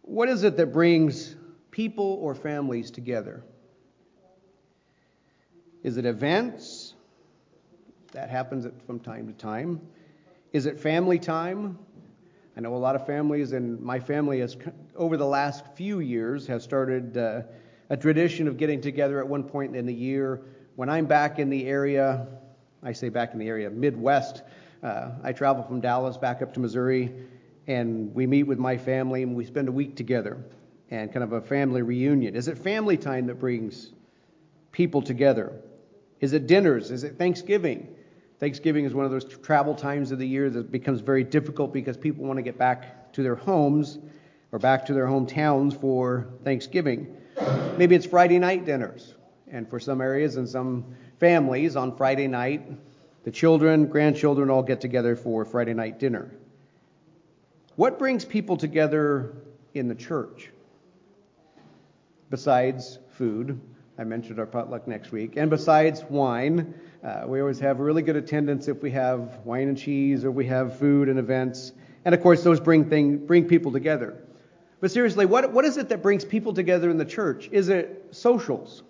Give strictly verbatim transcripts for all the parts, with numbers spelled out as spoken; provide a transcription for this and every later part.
What is it that brings people or families together? Is it events? That happens from time to time. Is it family time? I know a lot of families, and my family has, over the last few years, has started uh, a tradition of getting together at one point in the year. When I'm back in the area, I say back in the area, Midwest, uh, I travel from Dallas back up to Missouri, and we meet with my family, and we spend a week together, and kind of a family reunion. Is it family time that brings people together? Is it dinners? Is it Thanksgiving? Thanksgiving is one of those travel times of the year that becomes very difficult because people want to get back to their homes or back to their hometowns for Thanksgiving. Maybe it's Friday night dinners. And for some areas and some families on Friday night, the children, grandchildren all get together for Friday night dinner. What brings people together in the church? Besides food, I mentioned our potluck next week, and besides wine, uh, we always have really good attendance if we have wine and cheese or we have food and events. And of course, those bring thing, bring people together. But seriously, what what is it that brings people together in the church? Is it socials?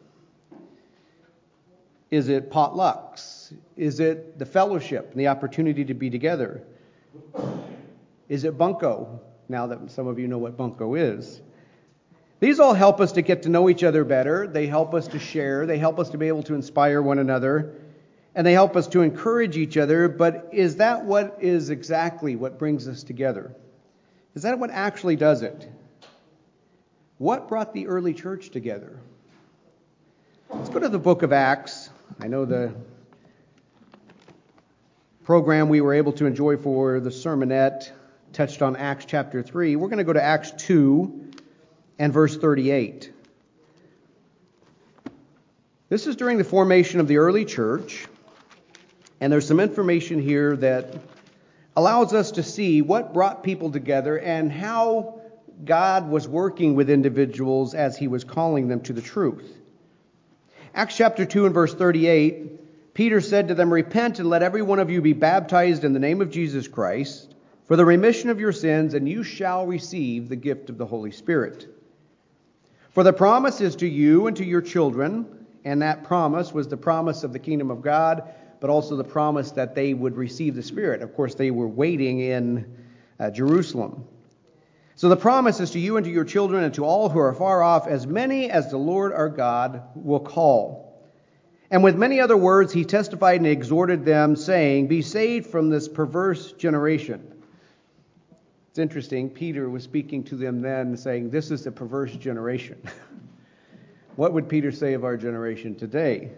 Is it potlucks? Is it the fellowship and the opportunity to be together? Is it bunco? Now that some of you know what bunco is. These all help us to get to know each other better. They help us to share. They help us to be able to inspire one another. And they help us to encourage each other. But is that what is exactly what brings us together? Is that what actually does it? What brought the early church together? Let's go to the book of Acts. I know the program we were able to enjoy for the sermonette touched on Acts chapter three. We're going to go to Acts two and verse thirty-eight. This is during the formation of the early church, and there's some information here that allows us to see what brought people together and how God was working with individuals as he was calling them to the truth. Acts chapter two and verse thirty-eight, Peter said to them, "Repent and let every one of you be baptized in the name of Jesus Christ for the remission of your sins, and you shall receive the gift of the Holy Spirit. For the promise is to you and to your children," and that promise was the promise of the kingdom of God, but also the promise that they would receive the Spirit. Of course, they were waiting in uh, Jerusalem. "So the promise is to you and to your children and to all who are far off, as many as the Lord our God will call." And with many other words he testified and exhorted them, saying, "Be saved from this perverse generation." It's interesting, Peter was speaking to them then, saying, this is the perverse generation. What would Peter say of our generation today?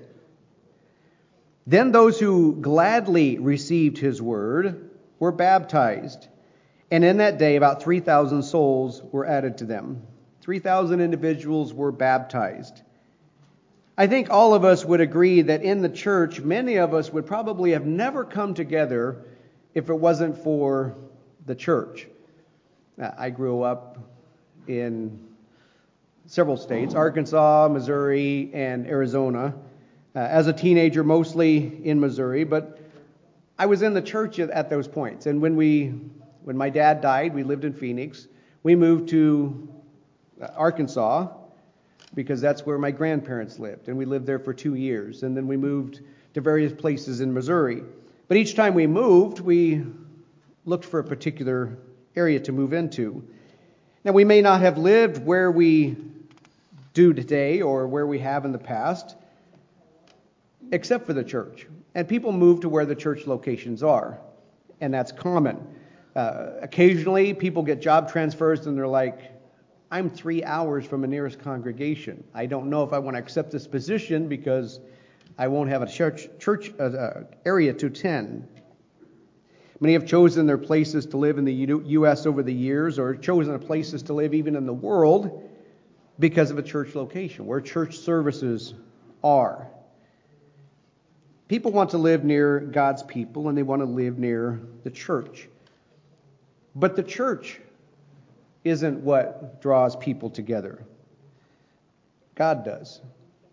"Then those who gladly received his word were baptized. And in that day, about three thousand souls were added to them." three thousand individuals were baptized. I think all of us would agree that in the church, many of us would probably have never come together if it wasn't for the church. I grew up in several states, Arkansas, Missouri, and Arizona. Uh, as a teenager, mostly in Missouri, but I was in the church at, at those points. And when we, when my dad died, we lived in Phoenix. We moved to Arkansas because that's where my grandparents lived, and we lived there for two years. And then we moved to various places in Missouri. But each time we moved, we looked for a particular area to move into. Now, we may not have lived where we do today or where we have in the past, except for the church. And people move to where the church locations are, and that's common. Uh, occasionally, people get job transfers and they're like, "I'm three hours from the nearest congregation. I don't know if I want to accept this position because I won't have a church, church uh, uh, area to attend." Many have chosen their places to live in the U S over the years, or chosen places to live even in the world because of a church location, where church services are. People want to live near God's people, and they want to live near the church. But the church isn't what draws people together. God does.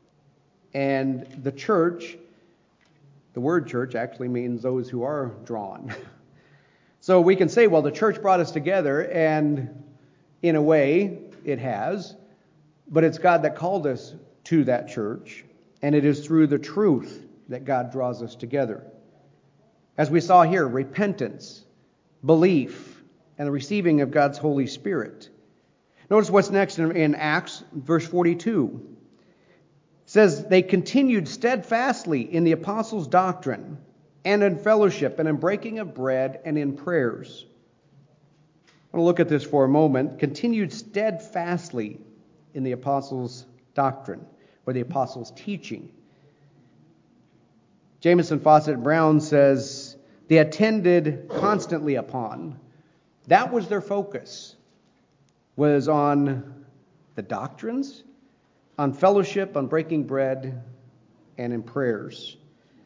And the church, the word church actually means those who are drawn. So we can say, well, the church brought us together, and In a way, it has, but it's God that called us to that church, and it is through the truth that God draws us together. As we saw here, repentance, belief, and the receiving of God's Holy Spirit. Notice what's next in, in Acts, verse forty-two. It says, they continued steadfastly in the apostles' doctrine, and in fellowship, and in breaking of bread, and in prayers. I want to look at this for a moment. Continued steadfastly in the apostles' doctrine, or the apostles' teaching. Jamieson Fawcett Brown says, they attended constantly upon. That was their focus, was on the doctrines, on fellowship, on breaking bread, and in prayers.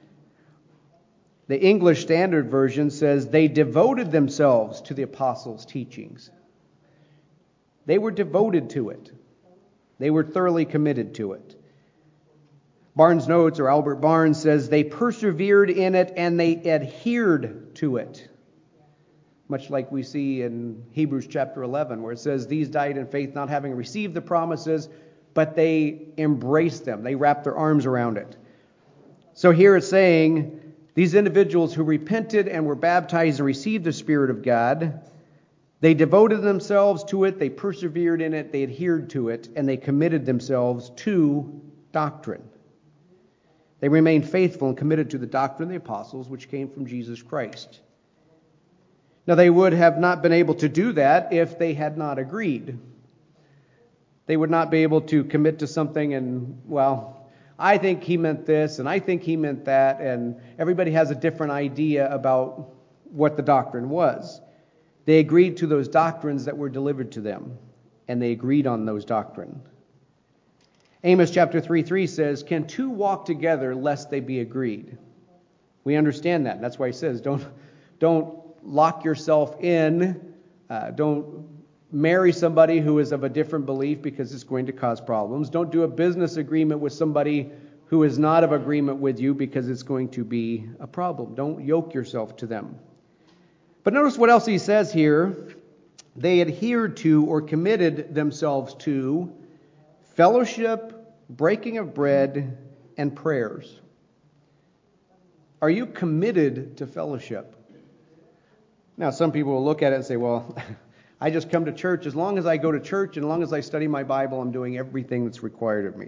The English Standard Version says they devoted themselves to the apostles' teachings. They were devoted to it. They were thoroughly committed to it. Barnes Notes, or Albert Barnes, says they persevered in it and they adhered to it. Much like we see in Hebrews chapter eleven, where it says these died in faith, not having received the promises, but they embraced them. They wrapped their arms around it. So here it's saying these individuals who repented and were baptized and received the Spirit of God, they devoted themselves to it, they persevered in it, they adhered to it, and they committed themselves to doctrine. They remained faithful and committed to the doctrine of the apostles, which came from Jesus Christ. Now, they would have not been able to do that if they had not agreed. They would not be able to commit to something and, well, I think he meant this, and I think he meant that, and everybody has a different idea about what the doctrine was. They agreed to those doctrines that were delivered to them, and they agreed on those doctrines. Amos chapter three three says, can two walk together lest they be agreed? We understand that. That's why he says, don't, don't lock yourself in. Uh, don't marry somebody who is of a different belief because it's going to cause problems. Don't do a business agreement with somebody who is not of agreement with you because it's going to be a problem. Don't yoke yourself to them. But notice what else he says here. They adhered to or committed themselves to fellowship, breaking of bread, and prayers. Are you committed to fellowship? Now, some people will look at it and say, well, I just come to church. As long as I go to church and as long as I study my Bible, I'm doing everything that's required of me.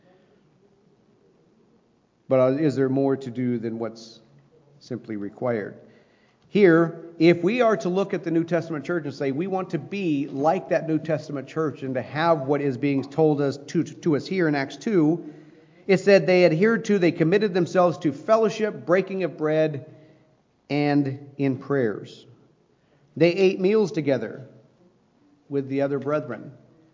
But is there more to do than what's simply required? Here, if we are to look at the New Testament church and say we want to be like that New Testament church and to have what is being told us to, to us here in Acts two, it said they adhered to, they committed themselves to fellowship, breaking of bread, and in prayers. They ate meals together with the other brethren.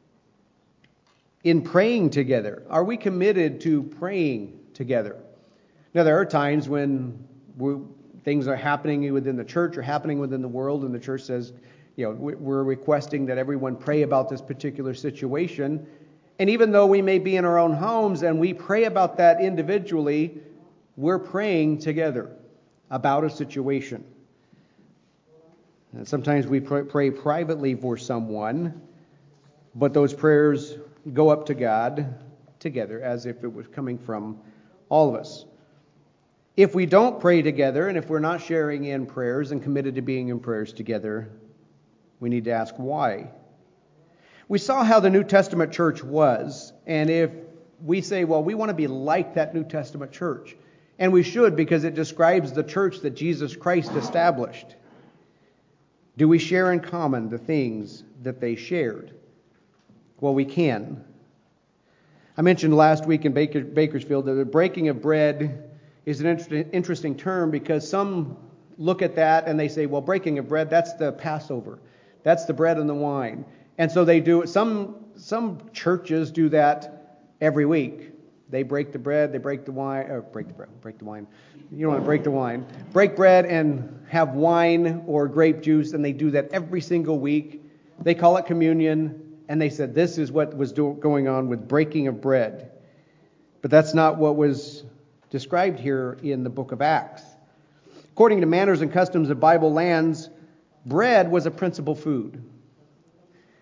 In praying together. Are we committed to praying together? Now, there are times when we're things are happening within the church or happening within the world, and the church says, you know, we're requesting that everyone pray about this particular situation. And even though we may be in our own homes and we pray about that individually, we're praying together about a situation. And sometimes we pray privately for someone, but those prayers go up to God together as if it was coming from all of us. If we don't pray together, and if we're not sharing in prayers and committed to being in prayers together, we need to ask why. We saw how the New Testament church was, and if we say, well, we want to be like that New Testament church, and we should because it describes the church that Jesus Christ established, do we share in common the things that they shared? Well, we can. I mentioned last week in Baker, Bakersfield that the breaking of bread is an inter- interesting term because some look at that and they say, well, breaking of bread, that's the Passover. That's the bread and the wine. And so they do it. Some, some churches do that every week. They break the bread, they break the wine, or break the bread, break the wine. You don't want to break the wine. Break bread and have wine or grape juice, and they do that every single week. They call it communion, and they said this is what was do- going on with breaking of bread. But that's not what was described here in the book of Acts. According to manners and customs of Bible lands, bread was a principal food.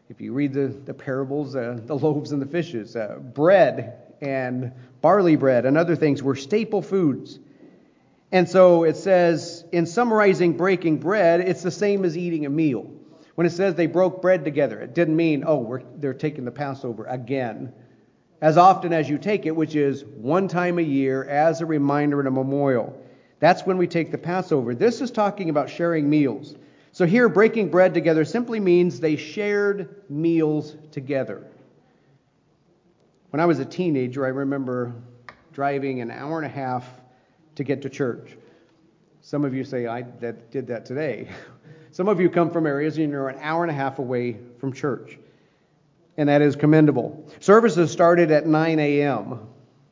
If you read the, the parables, uh, the loaves and the fishes, uh, bread and barley bread and other things were staple foods. And so it says, in summarizing breaking bread, it's the same as eating a meal. When it says they broke bread together, it didn't mean, oh, we're, they're taking the Passover again. As often as you take it, which is one time a year as a reminder and a memorial. That's when we take the Passover. This is talking about sharing meals. So here, breaking bread together simply means they shared meals together. When I was a teenager, I remember driving an hour and a half to get to church. Some of you say, I that, did that today. Some of you come from areas and you're an hour and a half away from church. And that is commendable. Services started at nine a.m.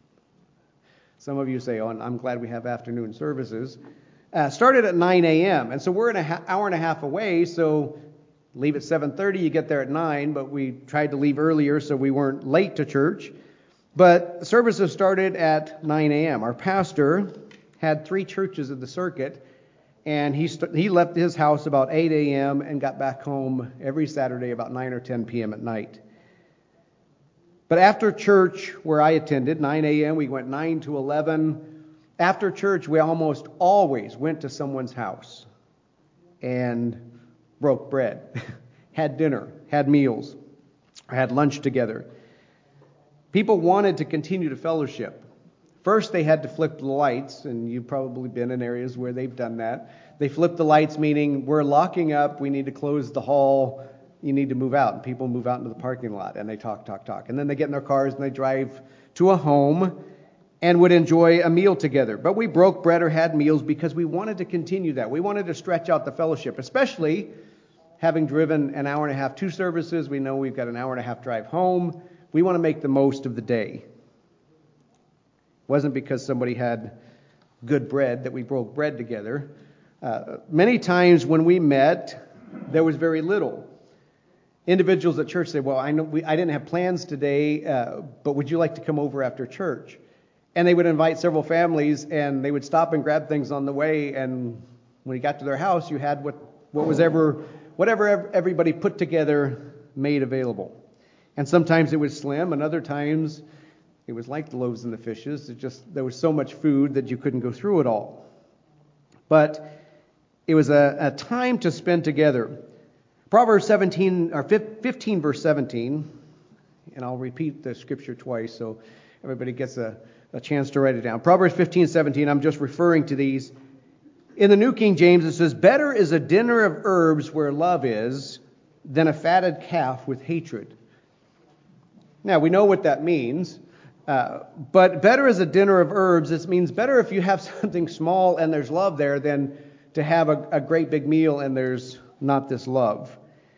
Some of you say, oh, I'm glad we have afternoon services. Uh, started at nine a.m. And so we're an ha- hour and a half away, so leave at seven thirty, you get there at nine, but we tried to leave earlier so we weren't late to church. But services started at nine a.m. Our pastor had three churches in the circuit, and he st- he left his house about eight a.m. and got back home every Saturday about nine or ten p.m. at night. But after church, where I attended, nine a.m., we went nine to eleven. After church, we almost always went to someone's house and broke bread, had dinner, had meals, had lunch together. People wanted to continue to fellowship. First, they had to flip the lights, and you've probably been in areas where they've done that. They flip the lights, meaning we're locking up, we need to close the hall, you need to move out. And people move out into the parking lot, and they talk, talk, talk. And then they get in their cars, and they drive to a home and would enjoy a meal together. But we broke bread or had meals because we wanted to continue that. We wanted to stretch out the fellowship, especially having driven an hour and a half to services. We know we've got an hour and a half drive home. We want to make the most of the day. It wasn't because somebody had good bread that we broke bread together. Uh, many times when we met, there was very little. Individuals at church say, well, I know we, I didn't have plans today, uh, but would you like to come over after church? And they would invite several families, and they would stop and grab things on the way. And when you got to their house, you had what, what was ever, whatever everybody put together made available. And sometimes it was slim, and other times it was like the loaves and the fishes. It just there was so much food that you couldn't go through it all. But it was a, a time to spend together. Proverbs seventeen or fifteen verse seventeen, and I'll repeat the scripture twice so everybody gets a, a chance to write it down. Proverbs fifteen seventeen, I'm just referring to these. In the New King James it says, better is a dinner of herbs where love is than a fatted calf with hatred. Now we know what that means. Uh, but better is a dinner of herbs. This means better if you have something small and there's love there than to have a, a great big meal and there's not this love.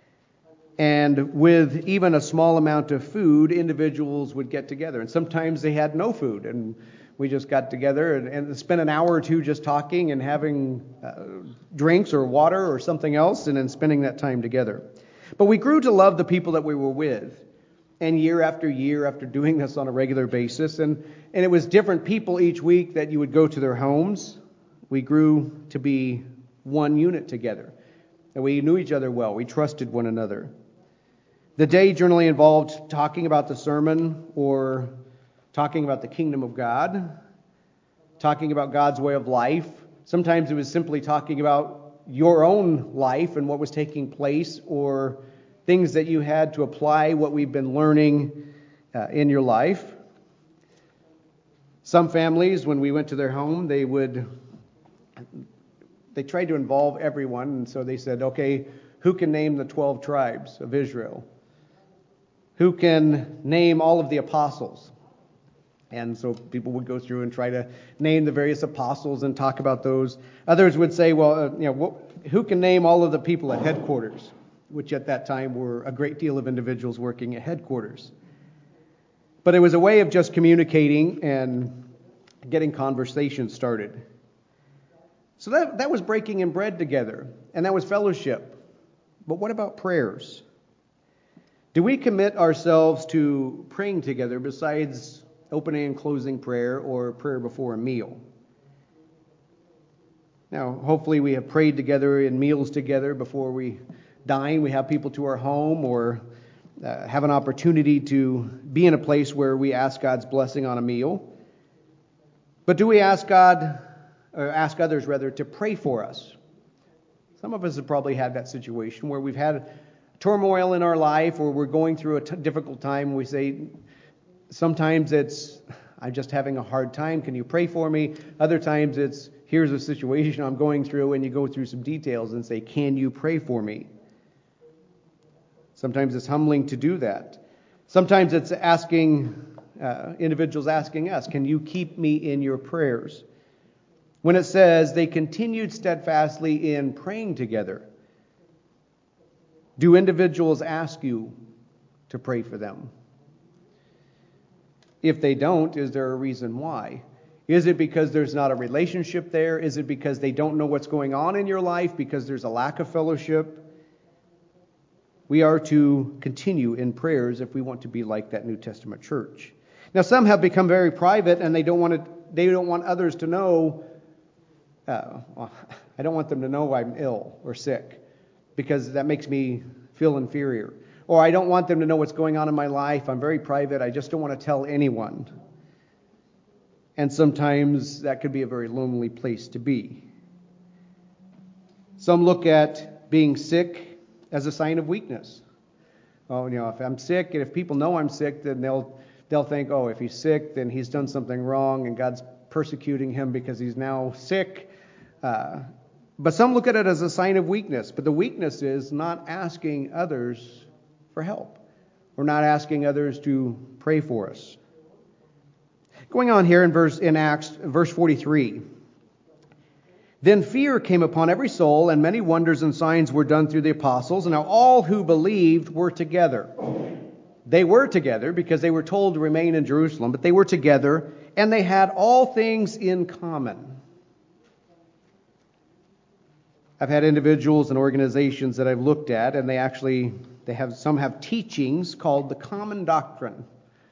And with even a small amount of food, individuals would get together. And sometimes they had no food, and we just got together and, and spent an hour or two just talking and having uh, drinks or water or something else, and then spending that time together. But we grew to love the people that we were with. And year after year after doing this on a regular basis, and, and it was different people each week that you would go to their homes, we grew to be one unit together. And we knew each other well. We trusted one another. The day generally involved talking about the sermon or talking about the kingdom of God, talking about God's way of life. Sometimes it was simply talking about your own life and what was taking place, or things that you had to apply what we've been learning uh, in your life. Some families, when we went to their home, they would they tried to involve everyone, and so they said, okay, who can name the twelve tribes of Israel? Who can name all of the apostles? And so people would go through and try to name the various apostles and talk about those. Others would say, well, uh, you know, what, who can name all of the people at headquarters? Which at that time were a great deal of individuals working at headquarters. But it was a way of just communicating and getting conversation started. So that, that was breaking in bread together, and that was fellowship. But what about prayers? Do we commit ourselves to praying together besides opening and closing prayer or prayer before a meal? Now, hopefully we have prayed together in meals together before we dine. We have people to our home, or uh, have an opportunity to be in a place where we ask God's blessing on a meal. But do we ask God, or ask others rather, to pray for us? Some of us have probably had that situation where we've had turmoil in our life, or we're going through a t- difficult time. We say, sometimes it's, I'm just having a hard time. Can you pray for me? Other times it's, here's a situation I'm going through, and you go through some details and say, can you pray for me? Sometimes it's humbling to do that. Sometimes it's asking, uh, individuals asking us, can you keep me in your prayers? When it says they continued steadfastly in praying together, do individuals ask you to pray for them? If they don't, is there a reason why? Is it because there's not a relationship there? Is it because they don't know what's going on in your life? Because there's a lack of fellowship? We are to continue in prayers if we want to be like that New Testament church. Now, some have become very private, and they don't want to, they don't want others to know. Uh, well, I don't want them to know I'm ill or sick, because that makes me feel inferior. Or I don't want them to know what's going on in my life. I'm very private. I just don't want to tell anyone. And sometimes that could be a very lonely place to be. Some look at being sick as a sign of weakness. Oh, you know, if I'm sick, and if people know I'm sick, then they'll they'll think, oh, if he's sick, then he's done something wrong, and God's persecuting him because he's now sick. Uh, but some look at it as a sign of weakness. But the weakness is not asking others for help. We're not asking others to pray for us. Going on here in verse in Acts, verse forty-three. Then fear came upon every soul, and many wonders and signs were done through the apostles. And now all who believed were together. They were together because they were told to remain in Jerusalem, but they were together, and they had all things in common. I've had individuals and organizations that I've looked at, and they actually, they have some have teachings called the common doctrine,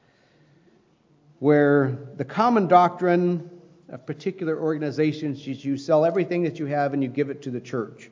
where the common doctrine of particular organizations is you sell everything that you have and you give it to the church.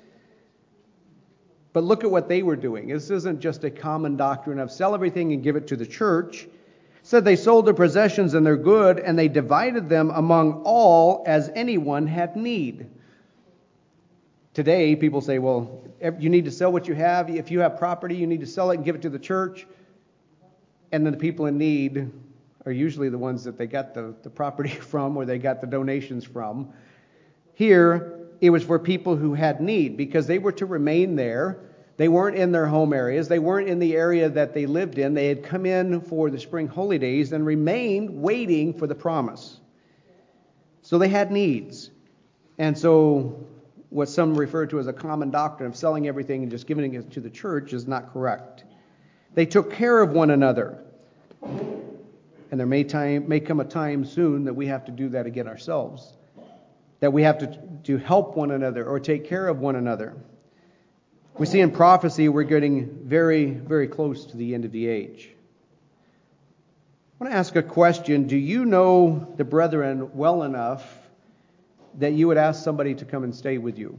But look at what they were doing. This isn't just a common doctrine of sell everything and give it to the church. It said they sold their possessions and their good, and they divided them among all as anyone had need. Today, people say, well, you need to sell what you have. If you have property, you need to sell it and give it to the church. And then the people in need are usually the ones that they got the, the property from, or they got the donations from. Here, it was for people who had need, because they were to remain there. They weren't in their home areas. They weren't in the area that they lived in. They had come in for the spring holy days and remained waiting for the promise. So they had needs. And so what some refer to as a common doctrine of selling everything and just giving it to the church is not correct. They took care of one another. And there may time may come a time soon that we have to do that again ourselves. That we have to, to help one another or take care of one another. We see in prophecy we're getting very, very close to the end of the age. I want to ask a question. Do you know the brethren well enough that you would ask somebody to come and stay with you?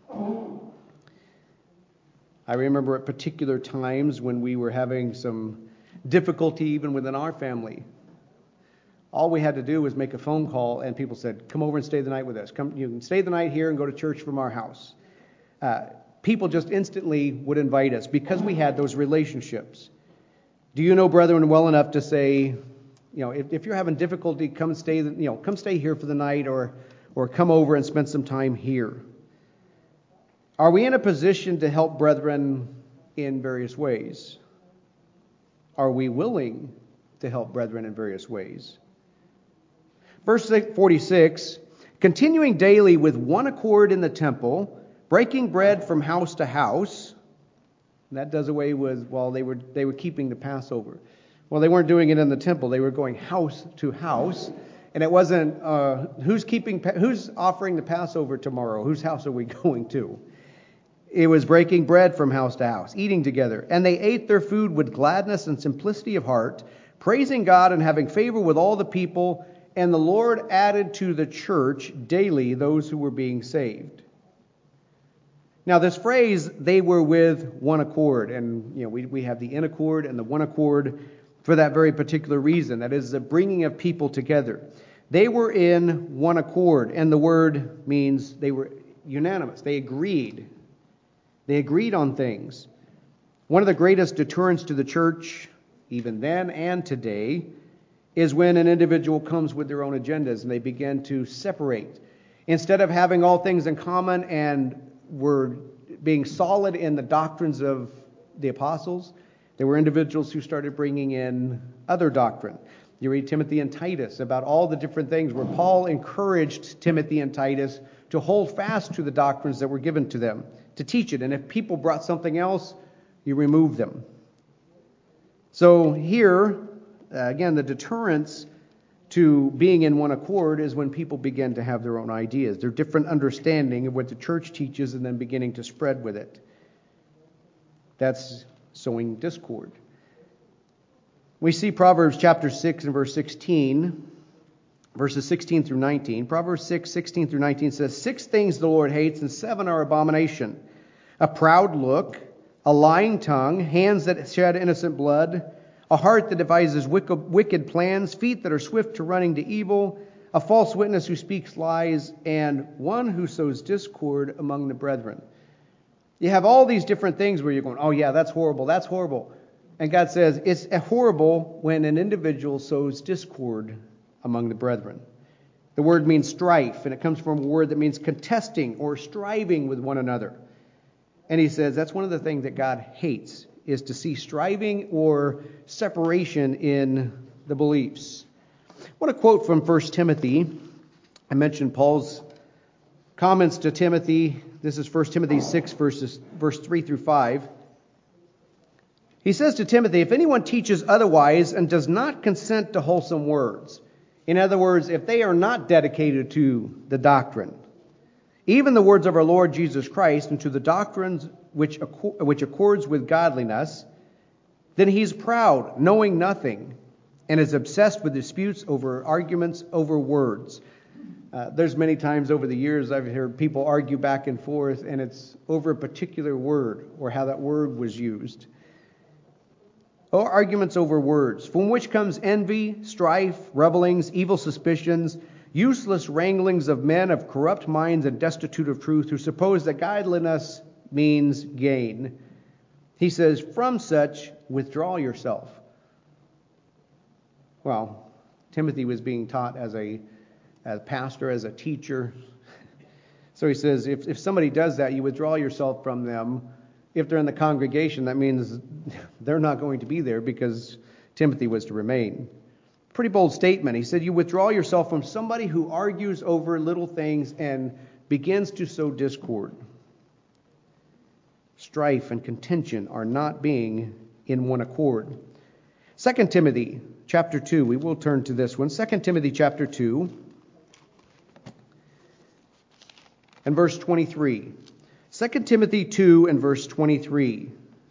I remember at particular times when we were having some difficulty even within our family. All we had to do was make a phone call, and people said, come over and stay the night with us. Come, you can stay the night here and go to church from our house. Uh, people just instantly would invite us because we had those relationships. Do you know brethren well enough to say, you know, if, if you're having difficulty, come stay, you know, come stay here for the night, or or come over and spend some time here? Are we in a position to help brethren in various ways? Are we willing to help brethren in various ways? Verse forty-six, continuing daily with one accord in the temple, breaking bread from house to house. And that does away with, well, they were they were keeping the Passover. Well, they weren't doing it in the temple. They were going house to house. And it wasn't, uh, who's keeping, who's offering the Passover tomorrow? Whose house are we going to? It was breaking bread from house to house, eating together. And they ate their food with gladness and simplicity of heart, praising God and having favor with all the people. And the Lord added to the church daily those who were being saved. Now, this phrase, they were with one accord, and you know we, we have the in accord and the one accord for that very particular reason. That is the bringing of people together. They were in one accord, and the word means they were unanimous. They agreed. They agreed on things. One of the greatest deterrents to the church, even then and today, is when an individual comes with their own agendas and they begin to separate. Instead of having all things in common and were being solid in the doctrines of the apostles, there were individuals who started bringing in other doctrine. You read Timothy and Titus about all the different things where Paul encouraged Timothy and Titus to hold fast to the doctrines that were given to them, to teach it. And if people brought something else, you remove them. So here, uh, again, the deterrence to being in one accord is when people begin to have their own ideas, their different understanding of what the church teaches, and then beginning to spread with it. That's sowing discord. We see Proverbs chapter six and verse sixteen, verses sixteen through nineteen. Proverbs six, sixteen through nineteen says, Six things the Lord hates, and seven are abomination. A proud look, a lying tongue, hands that shed innocent blood, a heart that devises wicked plans, feet that are swift to running to evil, a false witness who speaks lies, and one who sows discord among the brethren. You have all these different things where you're going, oh yeah, that's horrible, that's horrible. And God says it's horrible when an individual sows discord among the brethren. The word means strife, and it comes from a word that means contesting or striving with one another. And he says that's one of the things that God hates, is to see striving or separation in the beliefs. I want to quote from First Timothy. I mentioned Paul's comments to Timothy. This is First Timothy six, verses, verse three through five. He says to Timothy, if anyone teaches otherwise and does not consent to wholesome words, in other words, if they are not dedicated to the doctrine, even the words of our Lord Jesus Christ, and to the doctrines which which accords with godliness, then he's proud, knowing nothing, and is obsessed with disputes over arguments over words. Uh, there's many times over the years I've heard people argue back and forth, and it's over a particular word or how that word was used. Or arguments over words, from which comes envy, strife, revelings, evil suspicions, useless wranglings of men of corrupt minds and destitute of truth, who suppose that godliness means gain. He says, from such, withdraw yourself. Well, Timothy was being taught as a, as a pastor, as a teacher. So he says, if, if somebody does that, you withdraw yourself from them. If they're in the congregation, that means they're not going to be there because Timothy was to remain. Pretty bold statement. He said, you withdraw yourself from somebody who argues over little things and begins to sow discord. Strife and contention are not being in one accord. Second Timothy chapter two, we will turn to this one. Second Timothy chapter two and verse twenty-three. Second Timothy two and verse twenty-three.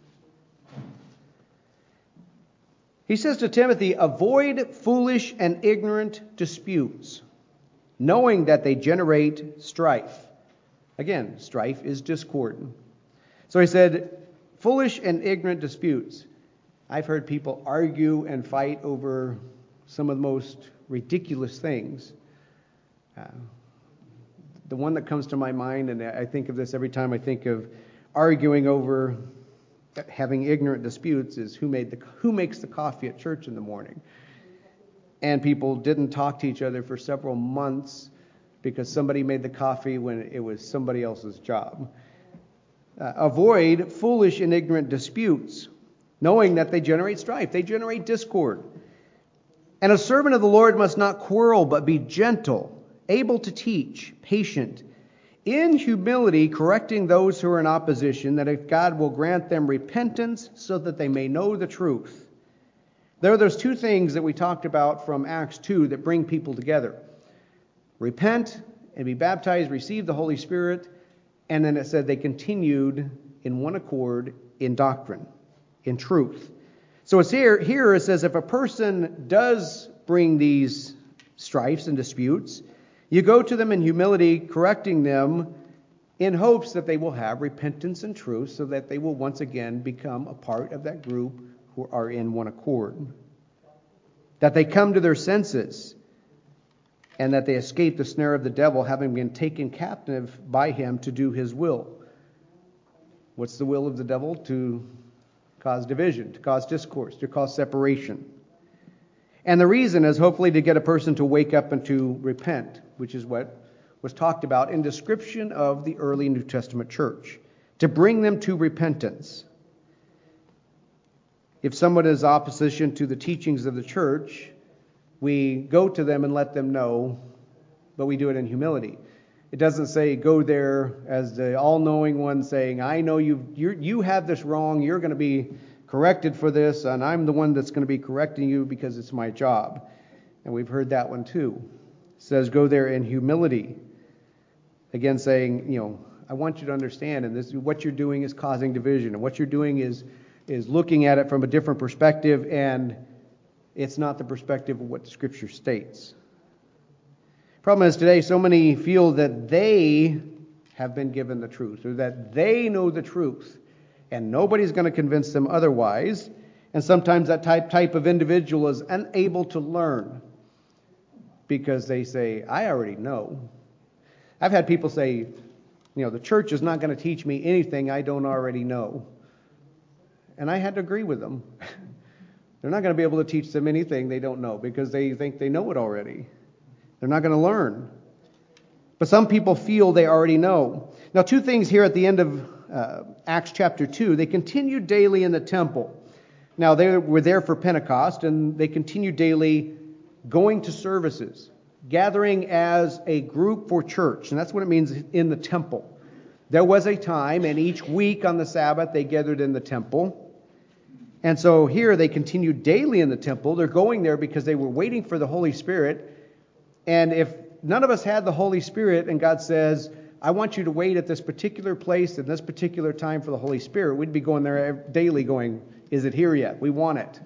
He says to Timothy, avoid foolish and ignorant disputes, knowing that they generate strife. Again, strife is discord. So he said, foolish and ignorant disputes. I've heard people argue and fight over some of the most ridiculous things. Uh, the one that comes to my mind, and I think of this every time I think of arguing over having ignorant disputes, is who made the who makes the coffee at church in the morning. And people didn't talk to each other for several months because somebody made the coffee when it was somebody else's job. Uh, avoid foolish and ignorant disputes, knowing that they generate strife, they generate discord. And a servant of the Lord must not quarrel, but be gentle, able to teach, patient, in humility correcting those who are in opposition, that if God will grant them repentance so that they may know the truth. There are those two things that we talked about from Acts two that bring people together. Repent and be baptized, receive the Holy Spirit, and then it said they continued in one accord in doctrine, in truth. So it's here, here it says if a person does bring these strifes and disputes, you go to them in humility, correcting them in hopes that they will have repentance and truth so that they will once again become a part of that group who are in one accord. That they come to their senses and that they escape the snare of the devil, having been taken captive by him to do his will. What's the will of the devil? To cause division, to cause discourse, to cause separation. And the reason is hopefully to get a person to wake up and to repent, which is what was talked about in description of the early New Testament church, to bring them to repentance. If someone is opposition to the teachings of the church, we go to them and let them know, but we do it in humility. It doesn't say go there as the all-knowing one saying, I know you you have this wrong, you're going to be corrected for this, and I'm the one that's going to be correcting you because it's my job. And we've heard that one too. It says go there in humility. Again saying, you know, I want you to understand, and this what you're doing is causing division, and what you're doing is is looking at it from a different perspective, and it's not the perspective of what the Scripture states. Problem is today, so many feel that they have been given the truth, or that they know the truth, and nobody's going to convince them otherwise. And sometimes that type type of individual is unable to learn because they say, I already know. I've had people say, you know, the church is not going to teach me anything I don't already know. And I had to agree with them. They're not going to be able to teach them anything they don't know because they think they know it already. They're not going to learn. But some people feel they already know. Now, two things here at the end of uh, Acts chapter two. They continued daily in the temple. Now, they were there for Pentecost, and they continued daily going to services, gathering as a group for church. And that's what it means in the temple. There was a time, and each week on the Sabbath, they gathered in the temple. And so here they continued daily in the temple. They're going there because they were waiting for the Holy Spirit. And if none of us had the Holy Spirit and God says, I want you to wait at this particular place at this particular time for the Holy Spirit, we'd be going there daily going, is it here yet? We want it.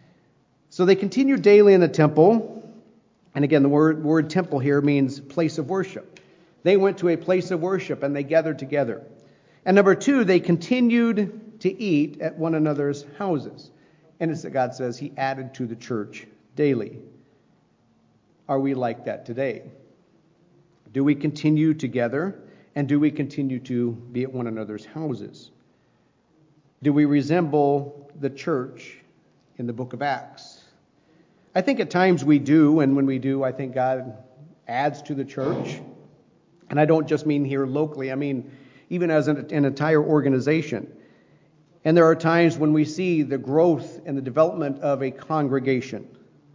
So they continued daily in the temple. And again, the word, word temple here means place of worship. They went to a place of worship and they gathered together. And number two, they continued to eat at one another's houses. And as God says, He added to the church daily. Are we like that today? Do we continue together? And do we continue to be at one another's houses? Do we resemble the church in the book of Acts? I think at times we do, and when we do, I think God adds to the church. And I don't just mean here locally, I mean even as an, an entire organization. And there are times when we see the growth and the development of a congregation.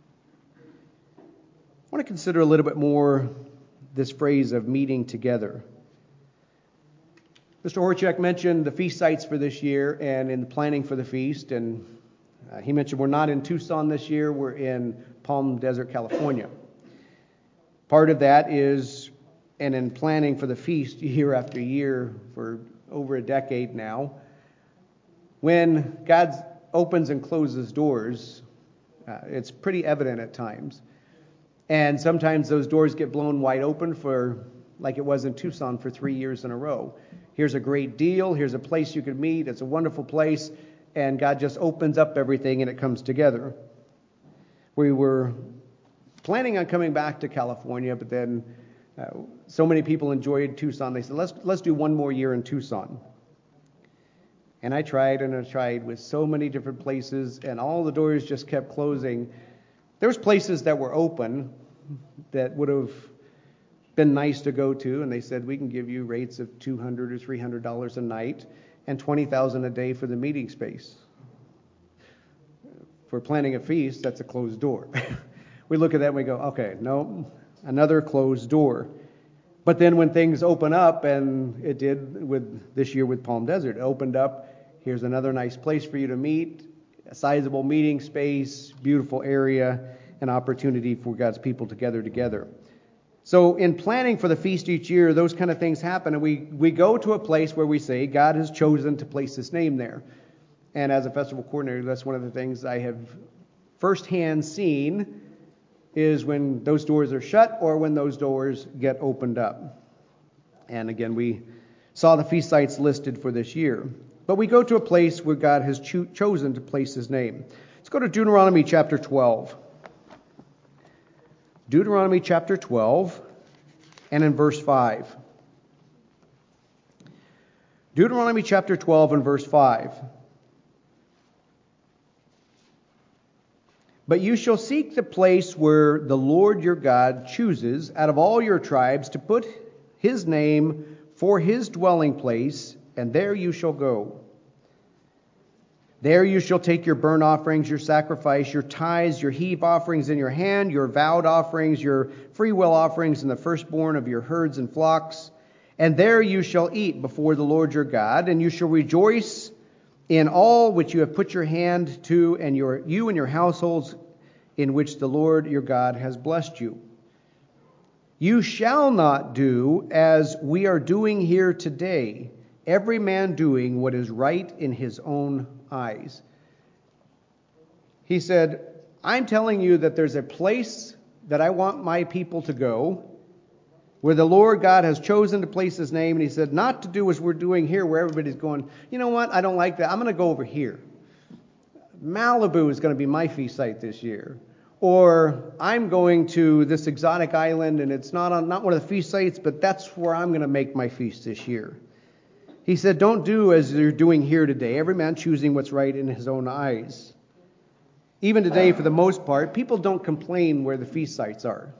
I want to consider a little bit more this phrase of meeting together. Mister Horchak mentioned the feast sites for this year and in the planning for the feast. And uh, he mentioned we're not in Tucson this year, we're in Palm Desert, California. Part of that is, and in planning for the feast year after year for over a decade now, when God opens and closes doors, uh, it's pretty evident at times. And sometimes those doors get blown wide open for, like it was in Tucson, for three years in a row. Here's a great deal. Here's a place you could meet. It's a wonderful place. And God just opens up everything and it comes together. We were planning on coming back to California, but then uh, so many people enjoyed Tucson. They said, let's let's do one more year in Tucson. And I tried and I tried with so many different places, and all the doors just kept closing. There was places that were open that would have been nice to go to, and they said, we can give you rates of two hundred dollars or three hundred dollars a night and twenty thousand dollars a day for the meeting space. For planning a feast, that's a closed door. We look at that and we go, okay, no, another closed door. But then when things open up, and it did with this year with Palm Desert, it opened up, here's another nice place for you to meet, a sizable meeting space, beautiful area, an opportunity for God's people to gather together. So in planning for the feast each year, those kind of things happen, and we, we go to a place where we say, God has chosen to place His name there. And as a festival coordinator, that's one of the things I have firsthand seen is when those doors are shut or when those doors get opened up. And again, we saw the feast sites listed for this year. But we go to a place where God has cho- chosen to place his name. Let's go to Deuteronomy chapter twelve. Deuteronomy chapter twelve, and in verse five. Deuteronomy chapter twelve and verse five. But you shall seek the place where the Lord your God chooses out of all your tribes to put his name for his dwelling place, and there you shall go. There you shall take your burnt offerings, your sacrifice, your tithes, your heave offerings in your hand, your vowed offerings, your freewill offerings, and the firstborn of your herds and flocks. And there you shall eat before the Lord your God, and you shall rejoice in all which you have put your hand to, and your you and your households in which the Lord your God has blessed you. You shall not do as we are doing here today, every man doing what is right in his own eyes. He said, I'm telling you that there's a place that I want my people to go, where the Lord God has chosen to place his name, and he said not to do as we're doing here, where everybody's going, you know what, I don't like that, I'm going to go over here. Malibu is going to be my feast site this year. Or I'm going to this exotic island, and it's not on, not one of the feast sites, but that's where I'm going to make my feast this year. He said, don't do as you're doing here today, every man choosing what's right in his own eyes. Even today, for the most part, people don't complain where the feast sites are.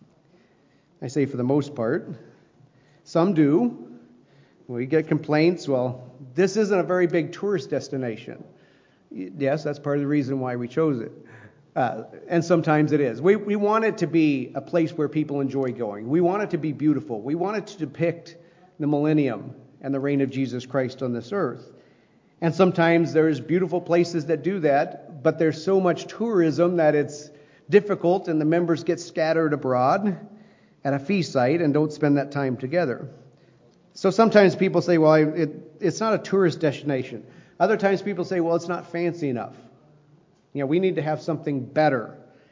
I say for the most part. Some do. We get complaints, well, this isn't a very big tourist destination. Yes, that's part of the reason why we chose it. Uh, and sometimes it is. We, we want it to be a place where people enjoy going. We want it to be beautiful. We want it to depict the millennium and the reign of Jesus Christ on this earth. And sometimes there's beautiful places that do that, but there's so much tourism that it's difficult, and the members get scattered abroad at a feast site and don't spend that time together. So sometimes people say, well, it, it's not a tourist destination. Other times people say, well, it's not fancy enough. You know, we need to have something better.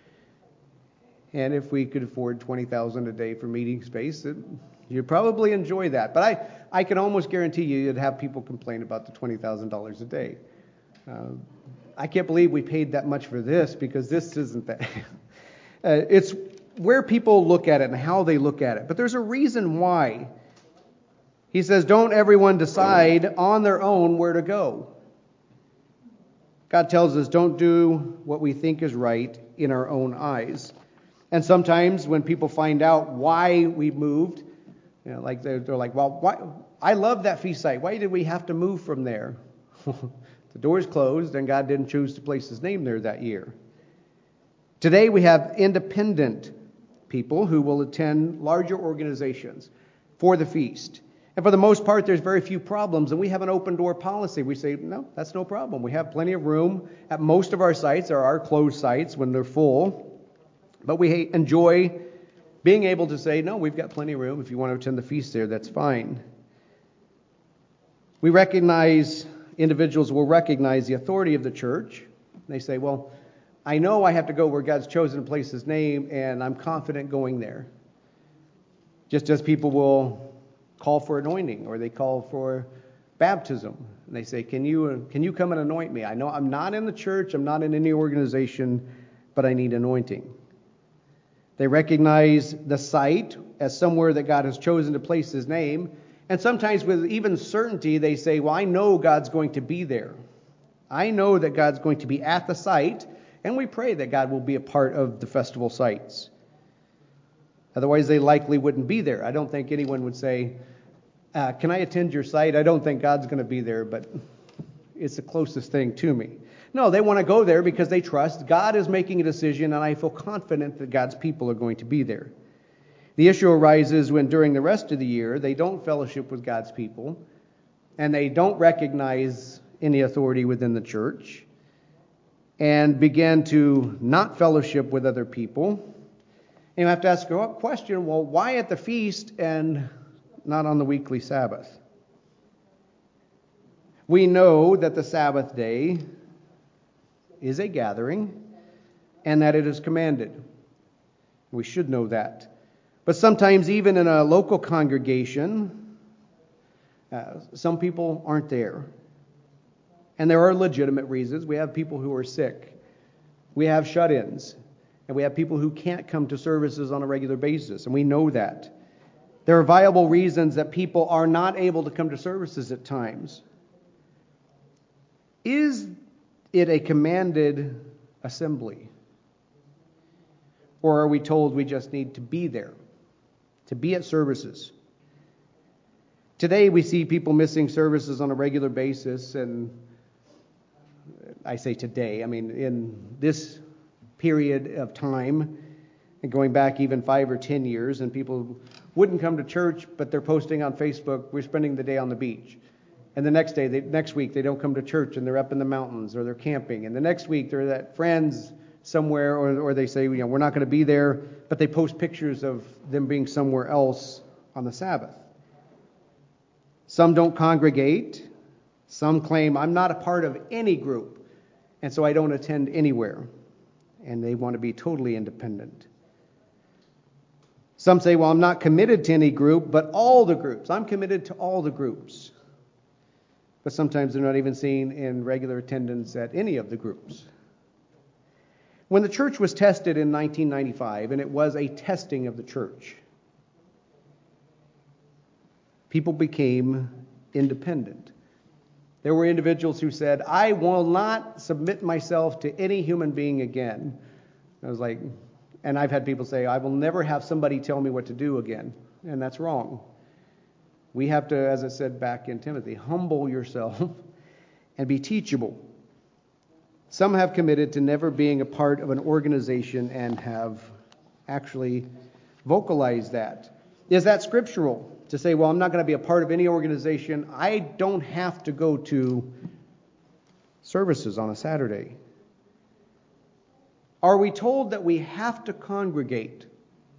And if we could afford twenty thousand dollars a day for meeting space, it, you'd probably enjoy that. But I, I can almost guarantee you you'd have people complain about the twenty thousand dollars a day. Uh, I can't believe we paid that much for this, because this isn't that. uh, it's where people look at it and how they look at it. But there's a reason why. He says, don't everyone decide on their own where to go. God tells us, don't do what we think is right in our own eyes. And sometimes when people find out why we moved, you know, like they're, they're like, well, why? I love that feast site. Why did we have to move from there? The door's closed, and God didn't choose to place his name there that year. Today we have independent people who will attend larger organizations for the feast. And for the most part, there's very few problems, and we have an open door policy. We say, no, that's no problem. We have plenty of room at most of our sites. There are closed sites when they're full, but we enjoy being able to say, no, we've got plenty of room. If you want to attend the feast there, that's fine. We recognize, individuals will recognize the authority of the church. They say, well, I know I have to go where God's chosen to place his name, and I'm confident going there. Just as people will call for anointing, or they call for baptism. And they say, can you can you come and anoint me? I know I'm not in the church, I'm not in any organization, but I need anointing. They recognize the site as somewhere that God has chosen to place his name. And sometimes with even certainty, they say, well, I know God's going to be there. I know that God's going to be at the site, and we pray that God will be a part of the festival sites. Otherwise, they likely wouldn't be there. I don't think anyone would say, uh, can I attend your site? I don't think God's going to be there, but it's the closest thing to me. No, they want to go there because they trust God is making a decision, and I feel confident that God's people are going to be there. The issue arises when during the rest of the year, they don't fellowship with God's people, and they don't recognize any authority within the church, and begin to not fellowship with other people. And you have to ask a question, well, why at the feast and not on the weekly Sabbath? We know that the Sabbath day is a gathering and that it is commanded. We should know that. But sometimes even in a local congregation, Uh, some people aren't there. And there are legitimate reasons. We have people who are sick. We have shut-ins. And we have people who can't come to services on a regular basis. And we know that. There are viable reasons that people are not able to come to services at times. Is it a commanded assembly? Or are we told we just need to be there, to be at services? Today we see people missing services on a regular basis, and I say today, I mean in this period of time, and going back even five or ten years, and people wouldn't come to church, but they're posting on Facebook, we're spending the day on the beach. And the next day, they, next week, they don't come to church and they're up in the mountains or they're camping. And the next week, they're at friends somewhere, or, or they say, you know, we're not going to be there, but they post pictures of them being somewhere else on the Sabbath. Some don't congregate. Some claim, I'm not a part of any group, and so I don't attend anywhere. And they want to be totally independent. Some say, well, I'm not committed to any group, but all the groups. I'm committed to all the groups. But sometimes they're not even seen in regular attendance at any of the groups. When the church was tested in nineteen ninety-five, and it was a testing of the church, people became independent. There were individuals who said, I will not submit myself to any human being again. I was like, and I've had people say, I will never have somebody tell me what to do again. And that's wrong. We have to, as I said back in Timothy, humble yourself and be teachable. Some have committed to never being a part of an organization and have actually vocalized that. Is that scriptural? To say, well, I'm not going to be a part of any organization. I don't have to go to services on a Saturday. Are we told that we have to congregate?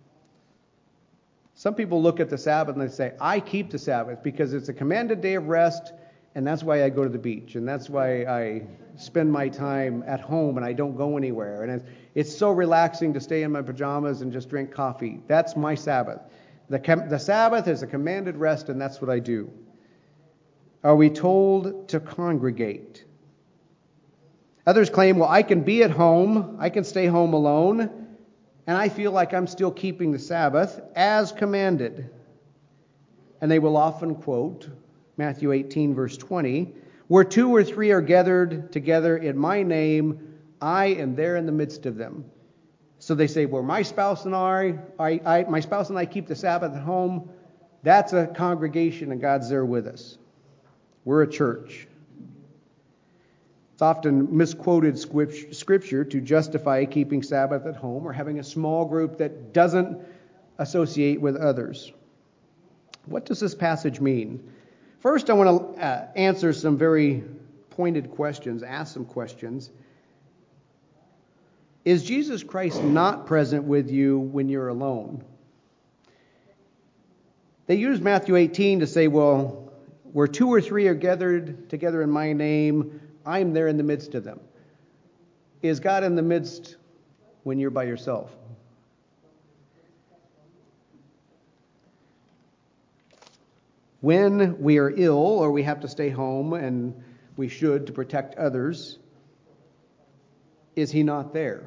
Some people look at the Sabbath and they say, I keep the Sabbath because it's a commanded day of rest, and that's why I go to the beach, and that's why I spend my time at home and I don't go anywhere. And it's so relaxing to stay in my pajamas and just drink coffee. That's my Sabbath. The, the Sabbath is a commanded rest, and that's what I do. Are we told to congregate? Others claim, well, I can be at home, I can stay home alone, and I feel like I'm still keeping the Sabbath as commanded. And they will often quote Matthew eighteen, verse twenty, where two or three are gathered together in my name, I am there in the midst of them. So they say, well, my spouse and I, I, I, my spouse and I keep the Sabbath at home. That's a congregation, and God's there with us. We're a church. It's often misquoted scripture to justify keeping Sabbath at home or having a small group that doesn't associate with others. What does this passage mean? First, I want to uh, answer some very pointed questions, ask some questions. Is Jesus Christ not present with you when you're alone? They use Matthew eighteen to say, well, where two or three are gathered together in my name, I'm there in the midst of them. Is God in the midst when you're by yourself? When we are ill or we have to stay home, and we should to protect others, is he not there?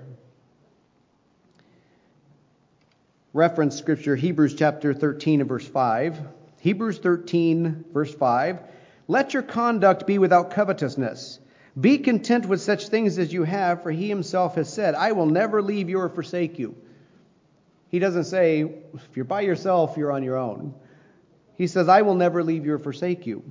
Reference scripture, Hebrews chapter thirteen and verse five. Hebrews thirteen, verse five. Let your conduct be without covetousness. Be content with such things as you have, for he himself has said, I will never leave you or forsake you. He doesn't say, if you're by yourself, you're on your own. He says, I will never leave you or forsake you.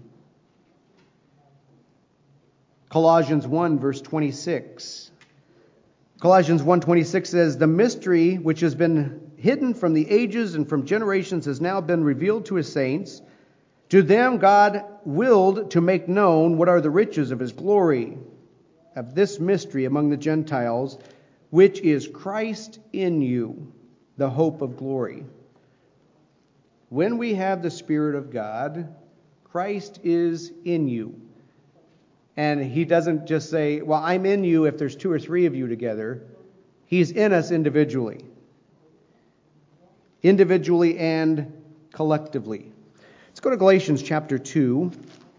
Colossians one, verse twenty-six. Colossians one twenty-six says, the mystery which has been hidden from the ages and from generations has now been revealed to his saints. To them God willed to make known what are the riches of his glory, of this mystery among the Gentiles, which is Christ in you, the hope of glory. When we have the Spirit of God, Christ is in you. And he doesn't just say, well, I'm in you if there's two or three of you together. He's in us individually. Individually and collectively. Let's go to Galatians chapter two.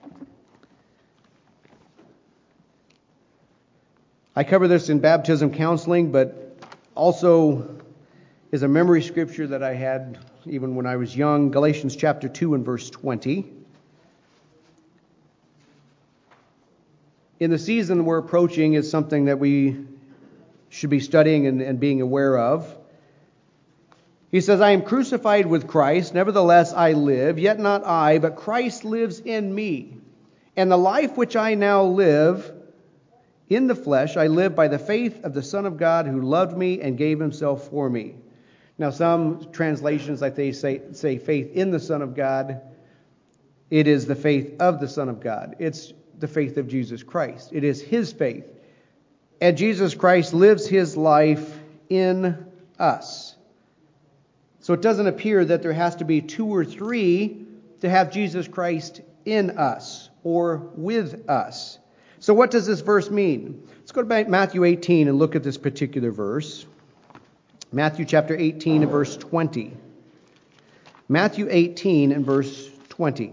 I cover this in baptism counseling, but also is a memory scripture that I had even when I was young. Galatians chapter two and verse twenty. In the season we're approaching is something that we should be studying and, and being aware of. He says, I am crucified with Christ, nevertheless I live, yet not I, but Christ lives in me. And the life which I now live in the flesh, I live by the faith of the Son of God who loved me and gave himself for me. Now some translations, like they say, say faith in the Son of God. It is the faith of the Son of God. It's the faith of Jesus Christ. It is his faith. And Jesus Christ lives his life in us. So it doesn't appear that there has to be two or three to have Jesus Christ in us or with us. So what does this verse mean? Let's go to Matthew eighteen and look at this particular verse. Matthew chapter eighteen and verse twenty. Matthew eighteen and verse twenty.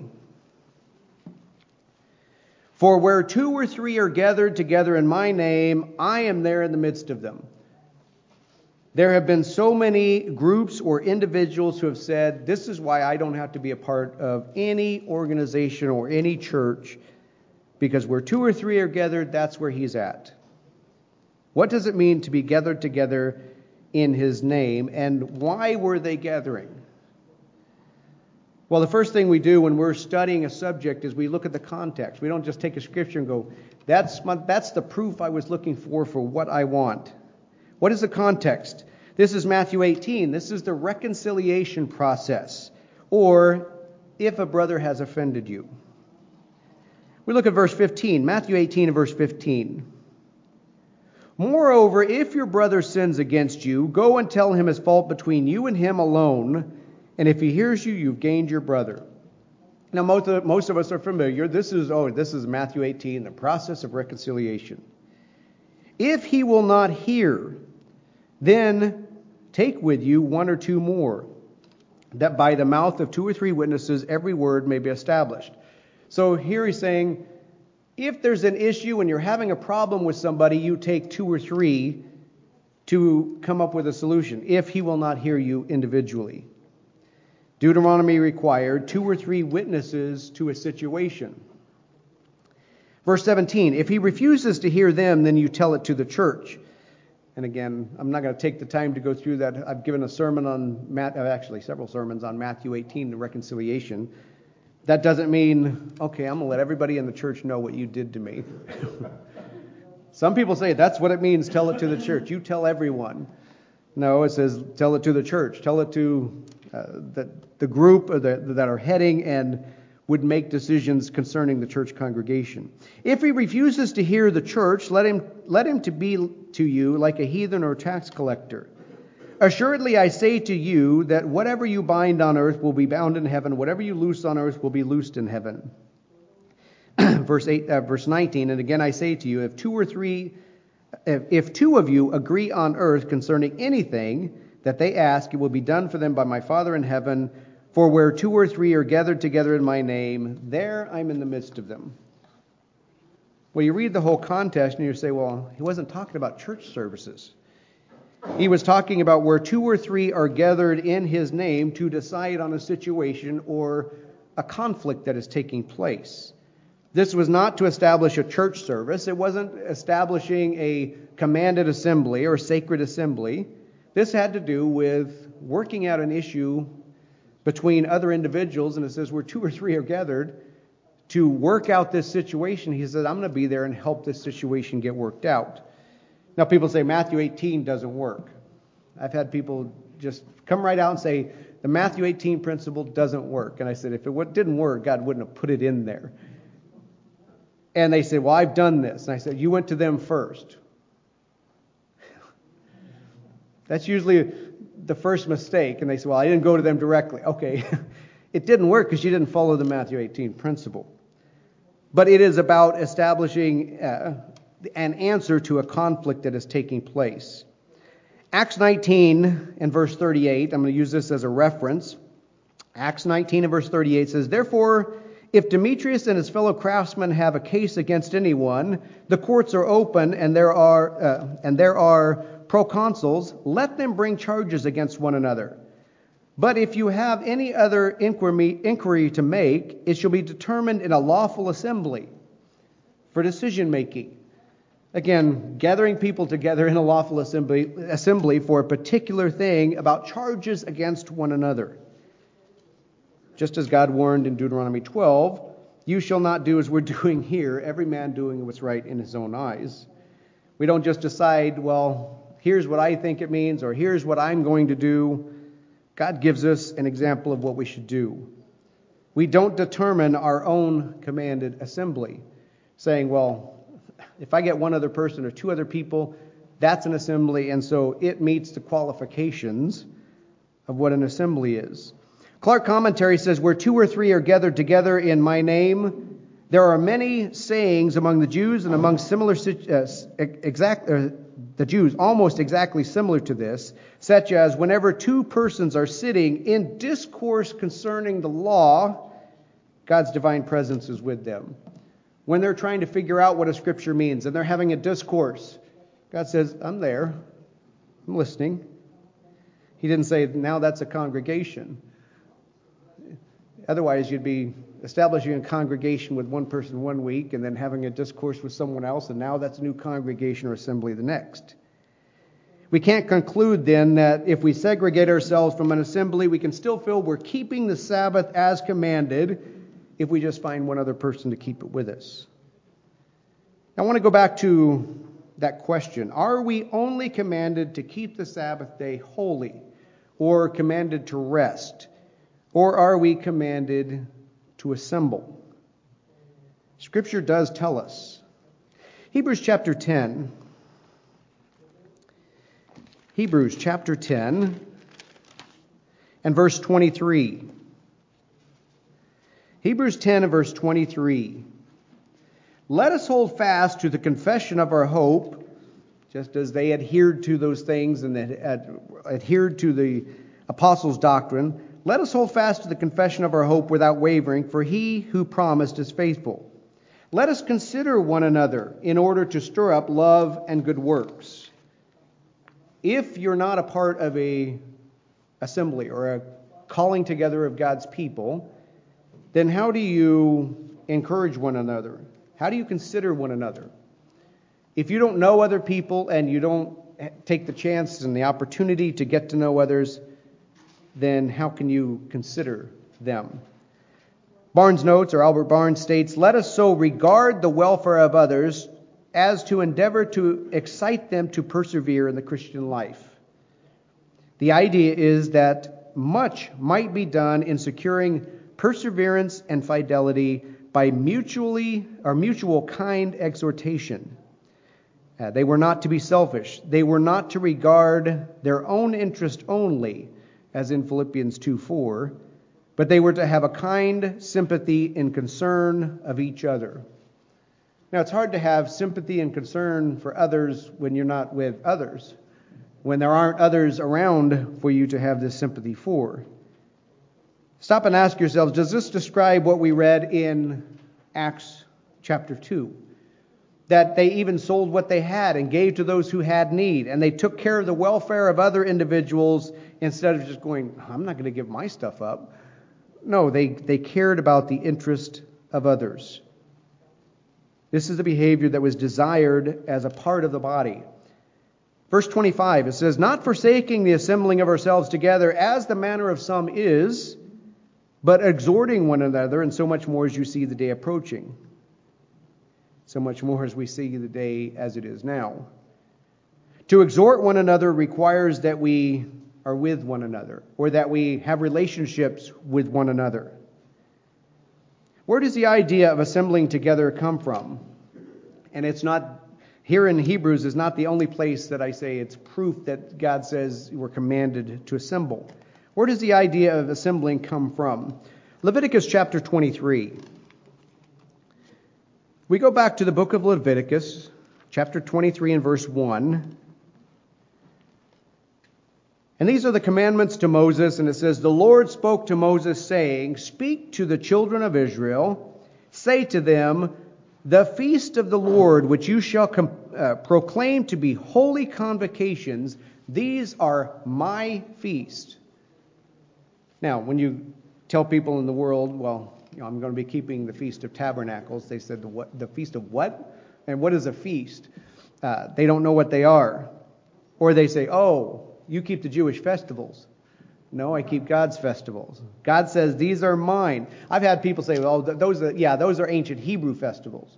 For where two or three are gathered together in my name, I am there in the midst of them. There have been so many groups or individuals who have said, this is why I don't have to be a part of any organization or any church, because where two or three are gathered, that's where he's at. What does it mean to be gathered together in his name, and why were they gathering? Well, the first thing we do when we're studying a subject is we look at the context. We don't just take a scripture and go, that's my, that's the proof I was looking for for what I want. What is the context? This is Matthew eighteen. This is the reconciliation process, or if a brother has offended you. We look at verse fifteen, Matthew eighteen and verse fifteen. Moreover, if your brother sins against you, go and tell him his fault between you and him alone, and if he hears you, you've gained your brother. Now, most of, most of us are familiar. This is, oh, this is Matthew eighteen, the process of reconciliation. If he will not hear, then take with you one or two more, that by the mouth of two or three witnesses every word may be established. So here he's saying, if there's an issue and you're having a problem with somebody, you take two or three to come up with a solution, if he will not hear you individually. Deuteronomy required two or three witnesses to a situation. Verse seventeen, if he refuses to hear them, then you tell it to the church. And again, I'm not going to take the time to go through that. I've given a sermon on, Matt, actually several sermons on Matthew eighteen, the reconciliation. That doesn't mean, okay, I'm going to let everybody in the church know what you did to me. Some people say that's what it means, tell it to the church. You tell everyone. No, it says tell it to the church. Tell it to uh, the, the group or the, that are heading and would make decisions concerning the church congregation. If he refuses to hear the church, let him let him to be to you like a heathen or tax collector. Assuredly, I say to you that whatever you bind on earth will be bound in heaven, whatever you loose on earth will be loosed in heaven. verse eight, uh, verse nineteen. And again, I say to you, if two or three, if, if two of you agree on earth concerning anything that they ask, it will be done for them by my Father in heaven. For where two or three are gathered together in my name, there I'm in the midst of them. Well, you read the whole context and you say, well, he wasn't talking about church services. He was talking about where two or three are gathered in his name to decide on a situation or a conflict that is taking place. This was not to establish a church service. It wasn't establishing a commanded assembly or sacred assembly. This had to do with working out an issue between other individuals, and it says where two or three are gathered to work out this situation. He says, I'm going to be there and help this situation get worked out. Now, people say Matthew eighteen doesn't work. I've had people just come right out and say, the Matthew eighteen principle doesn't work. And I said, if it didn't work, God wouldn't have put it in there. And they say, well, I've done this. And I said, you went to them first. That's usually the first mistake. And they say, well, I didn't go to them directly. Okay, it didn't work because you didn't follow the Matthew eighteen principle. But it is about establishing uh, an answer to a conflict that is taking place. Acts nineteen and verse thirty-eight, I'm going to use this as a reference. Acts nineteen and verse thirty-eight says, "Therefore, if Demetrius and his fellow craftsmen have a case against anyone, the courts are open, and there are uh, and there are proconsuls. Let them bring charges against one another. But if you have any other inquiry, inquiry to make, it shall be determined in a lawful assembly for decision making." Again, gathering people together in a lawful assembly, assembly for a particular thing about charges against one another. Just as God warned in Deuteronomy twelve, "You shall not do as we're doing here, every man doing what's right in his own eyes." We don't just decide, well, here's what I think it means, or here's what I'm going to do. God gives us an example of what we should do. We don't determine our own commanded assembly, saying, well, if I get one other person or two other people, that's an assembly, and so it meets the qualifications of what an assembly is. Clark Commentary says, "Where two or three are gathered together in my name, there are many sayings among the Jews and among similar uh, exact uh, the Jews almost exactly similar to this, such as whenever two persons are sitting in discourse concerning the law, God's divine presence is with them." When they're trying to figure out what a scripture means and they're having a discourse, God says, "I'm there. I'm listening." He didn't say, now that's a congregation. Otherwise, you'd be establishing a congregation with one person one week and then having a discourse with someone else, and now that's a new congregation or assembly the next. We can't conclude then that if we segregate ourselves from an assembly, we can still feel we're keeping the Sabbath as commanded if we just find one other person to keep it with us. I want to go back to that question. Are we only commanded to keep the Sabbath day holy, or commanded to rest? Or are we commanded to assemble? Scripture does tell us. Hebrews chapter ten. Hebrews chapter ten and verse twenty-three. Hebrews ten and verse twenty-three. "Let us hold fast to the confession of our hope," just as they adhered to those things and ad- adhered to the apostles' doctrine. "Let us hold fast to the confession of our hope without wavering, for he who promised is faithful. Let us consider one another in order to stir up love and good works." If you're not a part of a assembly or a calling together of God's people, then how do you encourage one another? How do you consider one another? If you don't know other people and you don't take the chance and the opportunity to get to know others, then how can you consider them? Barnes notes, or Albert Barnes states, "Let us so regard the welfare of others as to endeavor to excite them to persevere in the Christian life." The idea is that much might be done in securing perseverance and fidelity by mutually or mutual kind exhortation. Uh, they were not to be selfish. They were not to regard their own interest only, as in Philippians two four, but they were to have a kind sympathy and concern of each other. Now, it's hard to have sympathy and concern for others when you're not with others, when there aren't others around for you to have this sympathy for. Stop and ask yourselves, does this describe what we read in Acts chapter two? That they even sold what they had and gave to those who had need, and they took care of the welfare of other individuals instead of just going, I'm not going to give my stuff up. No, they, they cared about the interest of others. This is the behavior that was desired as a part of the body. Verse twenty-five, it says, "Not forsaking the assembling of ourselves together, as the manner of some is, but exhorting one another, and so much more as you see the day approaching." So much more as we see the day as it is now. To exhort one another requires that we are with one another, or that we have relationships with one another. Where does the idea of assembling together come from? And it's not, here in Hebrews is not the only place that I say it's proof that God says we're commanded to assemble. Where does the idea of assembling come from? Leviticus chapter twenty-three. We go back to the book of Leviticus, chapter twenty-three and verse one. And these are the commandments to Moses, and it says, "The Lord spoke to Moses, saying, Speak to the children of Israel, say to them, The feast of the Lord, which you shall com- uh, proclaim to be holy convocations, these are my feast." Now, when you tell people in the world, well, you know, I'm going to be keeping the Feast of Tabernacles, they said, the, what, the Feast of what? And what is a feast? Uh, they don't know what they are. Or they say, oh, you keep the Jewish festivals. No, I keep God's festivals. God says, these are mine. I've had people say, oh, those are, yeah, those are ancient Hebrew festivals,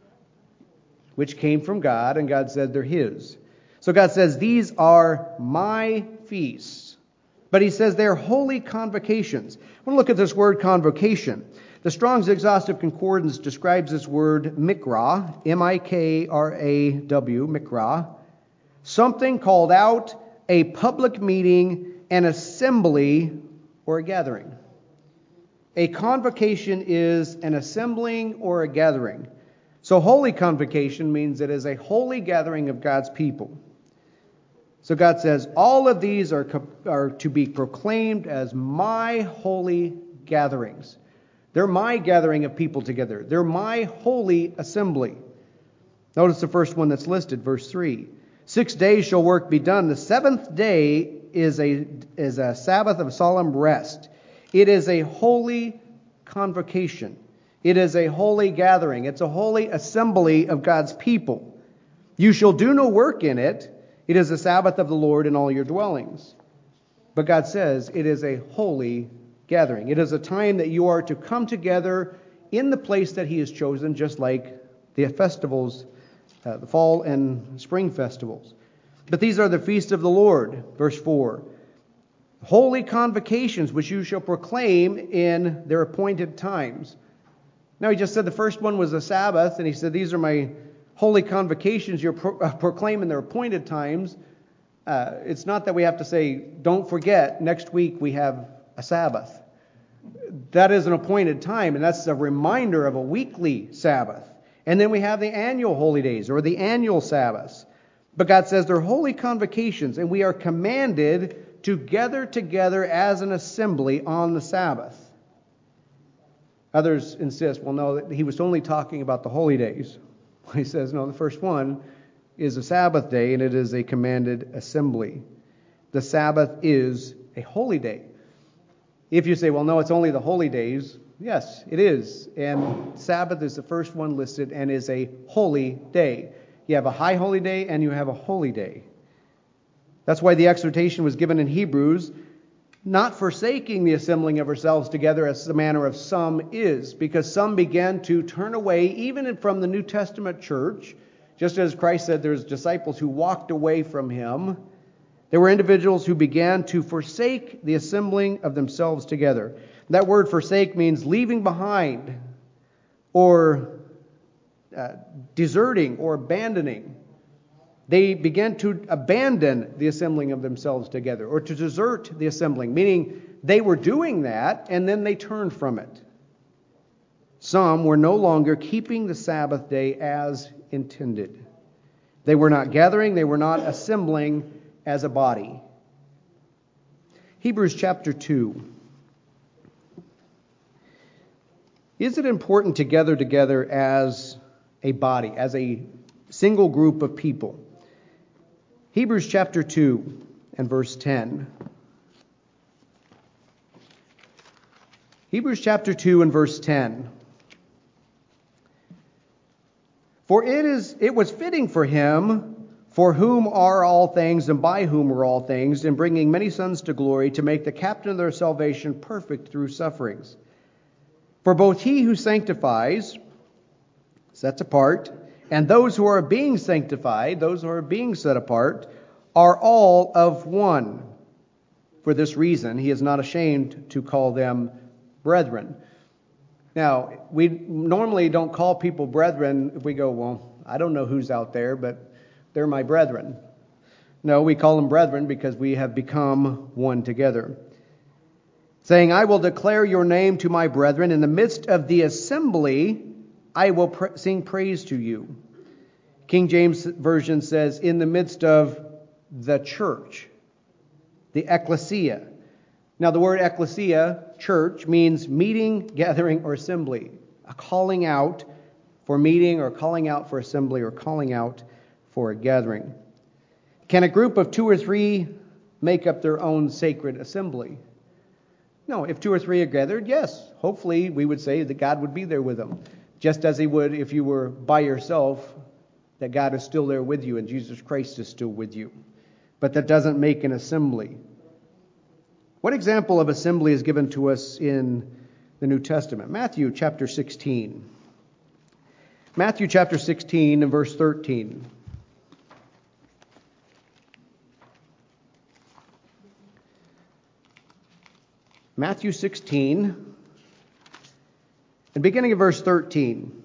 which came from God, and God said they're His. So God says, these are my feasts. But He says they're holy convocations. I want to look at this word convocation. The Strong's Exhaustive Concordance describes this word mikra, M I K R A W, mikra, something called out, a public meeting, an assembly, or a gathering. A convocation is an assembling or a gathering. So holy convocation means it is a holy gathering of God's people. So God says, all of these are, are to be proclaimed as my holy gatherings. They're my gathering of people together. They're my holy assembly. Notice the first one that's listed, verse three. Six days shall work be done. The seventh day is a, is a Sabbath of solemn rest. It is a holy convocation. It is a holy gathering. It's a holy assembly of God's people. You shall do no work in it. It is a Sabbath of the Lord in all your dwellings. But God says it is a holy gathering. It is a time that you are to come together in the place that He has chosen, just like the festivals, uh, the fall and spring festivals. But these are the feasts of the Lord, verse four. Holy convocations which you shall proclaim in their appointed times. Now, He just said the first one was a Sabbath, and He said these are my holy convocations you're pro- uh, proclaim in their appointed times. Uh, it's not that we have to say, don't forget, next week we have a Sabbath. That is an appointed time, and that's a reminder of a weekly Sabbath. And then we have the annual holy days, or the annual Sabbaths. But God says they're holy convocations, and we are commanded to gather together as an assembly on the Sabbath. Others insist, well, no, He was only talking about the holy days. He says, no, the first one is a Sabbath day, and it is a commanded assembly. The Sabbath is a holy day. If you say, well, no, it's only the holy days, yes, it is. And Sabbath is the first one listed and is a holy day. You have a high holy day and you have a holy day. That's why the exhortation was given in Hebrews, not forsaking the assembling of ourselves together as the manner of some is, because some began to turn away even from the New Testament church. Just as Christ said there's disciples who walked away from Him, there were individuals who began to forsake the assembling of themselves together. That word forsake means leaving behind, or uh, deserting, or abandoning. They began to abandon the assembling of themselves together, or to desert the assembling, meaning they were doing that and then they turned from it. Some were no longer keeping the Sabbath day as intended. They were not gathering, they were not assembling as a body. Hebrews chapter two. Is it important to gather together as a body, as a single group of people? Hebrews chapter two and verse ten. Hebrews chapter two and verse ten. For it is it was fitting for Him, for whom are all things and by whom are all things, in bringing many sons to glory, to make the captain of their salvation perfect through sufferings. For both He who sanctifies, sets apart, and those who are being sanctified, those who are being set apart, are all of one. For this reason, He is not ashamed to call them brethren. Now, we normally don't call people brethren if we go, well, I don't know who's out there, but they're my brethren. No, we call them brethren because we have become one together. Saying, I will declare your name to my brethren. In the midst of the assembly, I will pr- sing praise to you. King James Version says, in the midst of the church. the ecclesia. Now, the word ecclesia, church, means meeting, gathering, or assembly. A calling out for meeting, or calling out for assembly, or calling out for a gathering. Can a group of two or three make up their own sacred assembly? No, if two or three are gathered, yes. Hopefully, we would say that God would be there with them. Just as he would if you were by yourself, that God is still there with you and Jesus Christ is still with you. But that doesn't make an assembly. What example of assembly is given to us in the New Testament? Matthew chapter sixteen. Matthew chapter sixteen and verse thirteen. Matthew sixteen, and beginning of verse thirteen.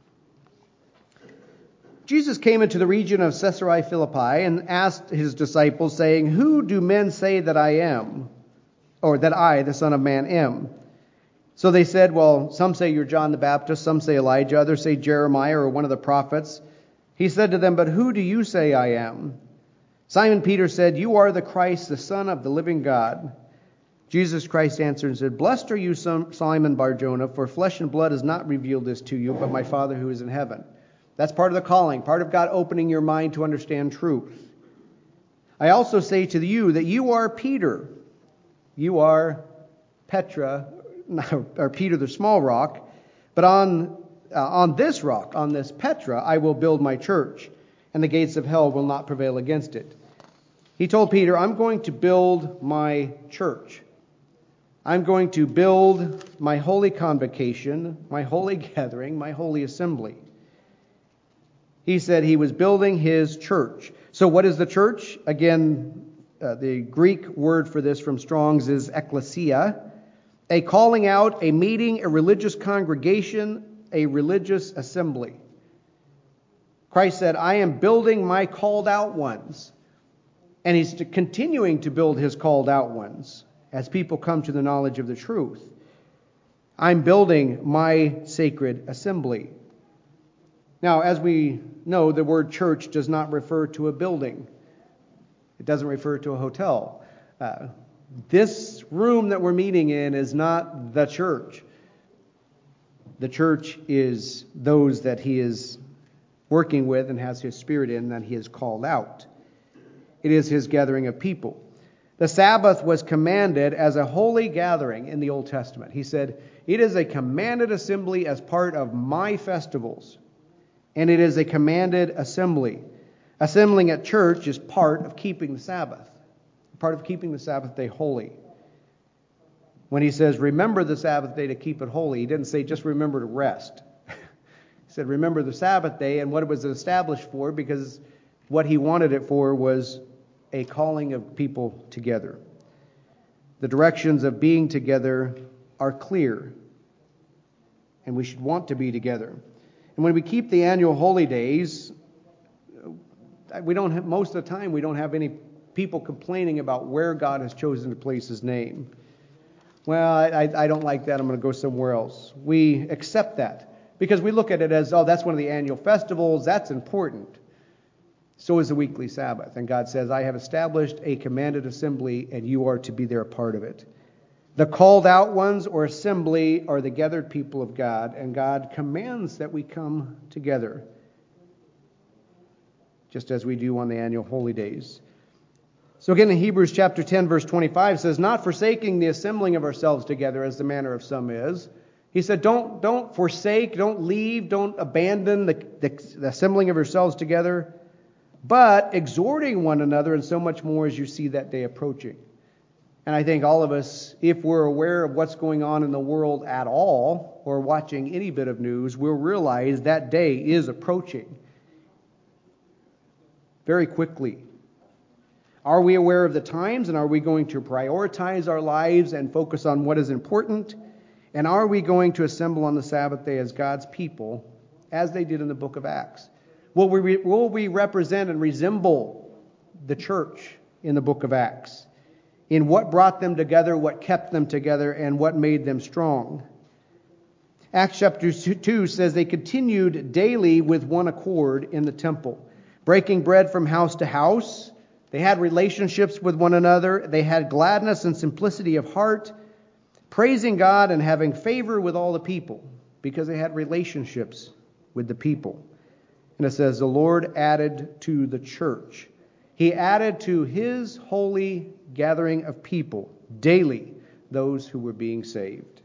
Jesus came into the region of Caesarea Philippi and asked his disciples, saying, "Who do men say that I am, or that I, the Son of Man, am?" So they said, "Well, some say you're John the Baptist, some say Elijah, others say Jeremiah or one of the prophets." He said to them, "But who do you say I am?" Simon Peter said, "You are the Christ, the Son of the living God." Jesus Christ answered and said, "Blessed are you, Simon Bar-Jonah, for flesh and blood has not revealed this to you, but my Father who is in heaven." That's part of the calling, part of God opening your mind to understand truth. "I also say to you that you are Peter. You are Petra, or Peter the small rock, but on uh, on this rock, on this Petra, I will build my church, and the gates of hell will not prevail against it." He told Peter, "I'm going to build my church. I'm going to build my holy convocation, my holy gathering, my holy assembly." He said he was building his church. So what is the church? Again, uh, the Greek word for this from Strong's is ecclesia, a calling out, a meeting, a religious congregation, a religious assembly. Christ said, "I am building my called out ones." And he's continuing to build his called out ones as people come to the knowledge of the truth. "I'm building my sacred assembly." Now, as we know, the word church does not refer to a building. It doesn't refer to a hotel. Uh, this room that we're meeting in is not the church. The church is those that he is working with and has his spirit in, that he has called out. It is his gathering of people. The Sabbath was commanded as a holy gathering in the Old Testament. He said, "It is a commanded assembly as part of my festivals." And it is a commanded assembly. Assembling at church is part of keeping the Sabbath. Part of keeping the Sabbath day holy. When he says, "Remember the Sabbath day to keep it holy," he didn't say just remember to rest. He said, remember the Sabbath day and what it was established for, because what he wanted it for was a calling of people together. The directions of being together are clear, and we should want to be together. And when we keep the annual holy days, we don't have, most of the time we don't have any people complaining about where God has chosen to place his name. Well, I, I don't like that, I'm going to go somewhere else. We accept that because we look at it as, oh, that's one of the annual festivals, that's important. So is the weekly Sabbath. And God says, "I have established a commanded assembly, and you are to be there a part of it." The called out ones or assembly are the gathered people of God, and God commands that we come together, just as we do on the annual holy days. So again, in Hebrews chapter ten, verse twenty-five says, "Not forsaking the assembling of ourselves together, as the manner of some is." He said, don't, don't forsake, don't leave, don't abandon the, the, the assembling of yourselves together, but exhorting one another, and so much more as you see that day approaching. And I think all of us, if we're aware of what's going on in the world at all, or watching any bit of news, will realize that day is approaching very quickly. Are we aware of the times, and are we going to prioritize our lives and focus on what is important? And are we going to assemble on the Sabbath day as God's people, as they did in the book of Acts? Will we, will we represent and resemble the church in the book of Acts? In what brought them together, what kept them together, and what made them strong. Acts chapter two says they continued daily with one accord in the temple, breaking bread from house to house. They had relationships with one another. They had gladness and simplicity of heart, praising God and having favor with all the people because they had relationships with the people. And it says, the Lord added to the church. He added to his holy gathering of people daily those who were being saved.